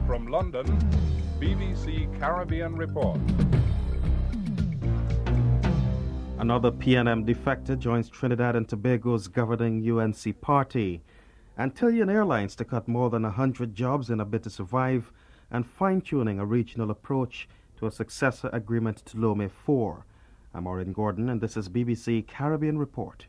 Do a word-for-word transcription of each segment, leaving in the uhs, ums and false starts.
From London, B B C Caribbean Report. Another P N M defector joins Trinidad and Tobago's governing U N C party. Antillean Airlines to cut more than one hundred jobs in a bid to survive, and fine-tuning a regional approach to a successor agreement to Lomé four. I'm Maureen Gordon, and this is B B C Caribbean Report.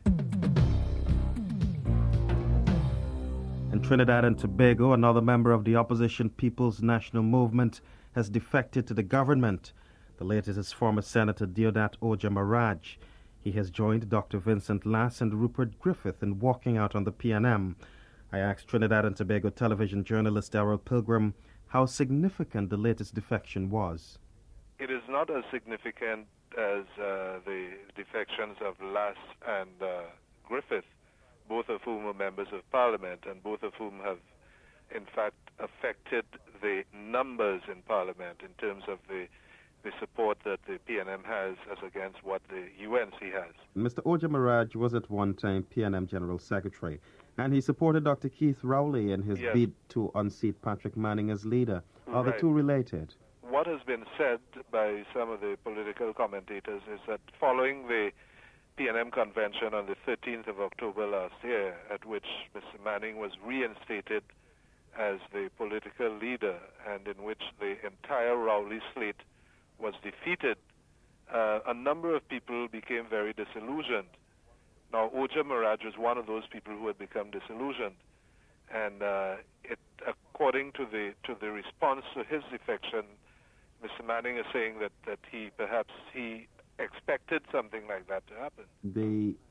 In Trinidad and Tobago, another member of the opposition People's National Movement has defected to the government. The latest is former Senator Deodat Oja Maraj. He has joined Doctor Vincent Lass and Rupert Griffith in walking out on the P N M. I asked Trinidad and Tobago television journalist Darrell Pilgrim how significant the latest defection was. It is not as significant as uh, the defections of Lass and uh, Griffith, both of whom are members of Parliament and both of whom have, in fact, affected the numbers in Parliament in terms of the, the support that the P N M has as against what the U N C has. Mister Oja Maraj was at one time P N M General Secretary, and he supported Doctor Keith Rowley in his yes. bid to unseat Patrick Manning as leader. Are right. the two related? What has been said by some of the political commentators is that following the P N M convention on the thirteenth of October last year, at which Mister Manning was reinstated as the political leader and in which the entire Rowley slate was defeated, uh, a number of people became very disillusioned. Now, Oja Maraj was one of those people who had become disillusioned, and uh, it, according to the to the response to his defection, Mister Manning is saying that, that he perhaps he expected something like that to happen. The